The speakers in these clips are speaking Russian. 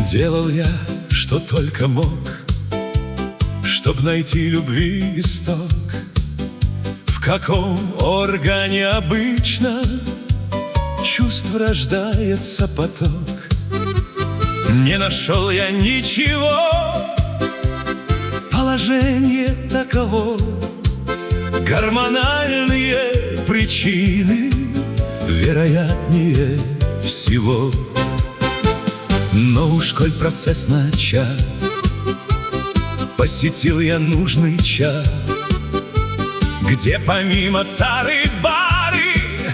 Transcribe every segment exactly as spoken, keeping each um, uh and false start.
Делал я, что только мог, чтоб найти любви исток. В каком органе обычно чувств рождается поток. Не нашел я ничего, положение таково. Гормональные причины вероятнее всего. Но уж коль процесс начат, посетил я нужный чат, где помимо тары-бары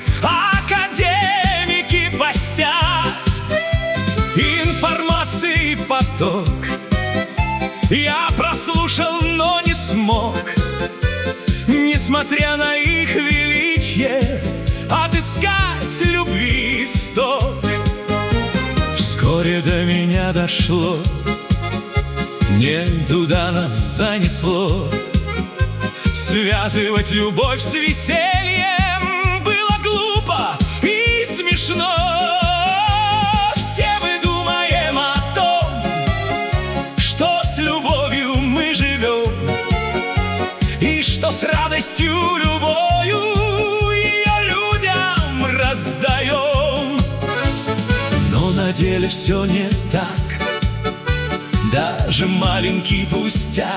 академики постят. Информации поток я прослушал, но не смог, несмотря на их величие, отыскать любви исток. Вскоре до меня дошло, не туда нас занесло. Связывать любовь с весельем было глупо и смешно. Все мы думаем о том, что с любовью мы живем, и что с радостью любою ее людям раздаем. Но на деле все не так, даже маленький пустяк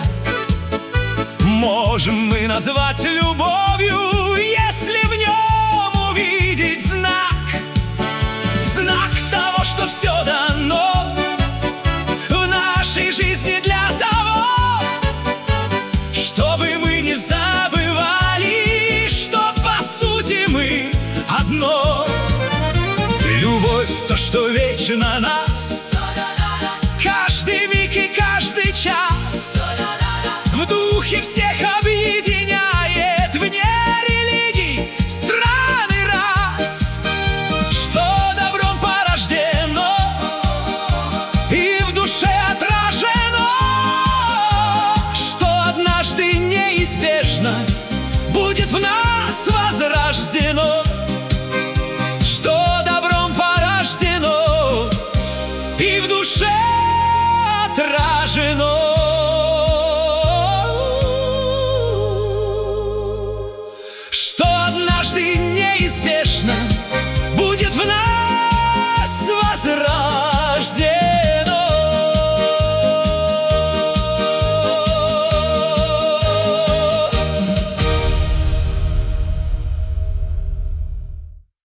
можем мы назвать любовью, если в нем увидеть знак. Знак того, что все дано в нашей жизни для того, чтобы мы не забывали, что по сути мы одно. Любовь — то, что вечно нас, каждый миг и каждый час в духе всех объединяет, вне религий, стран и рас. Что добром порождено и в душе отражено, что однажды неизбежно будет в нас возрождено. Что добром порождено и в душе отражено.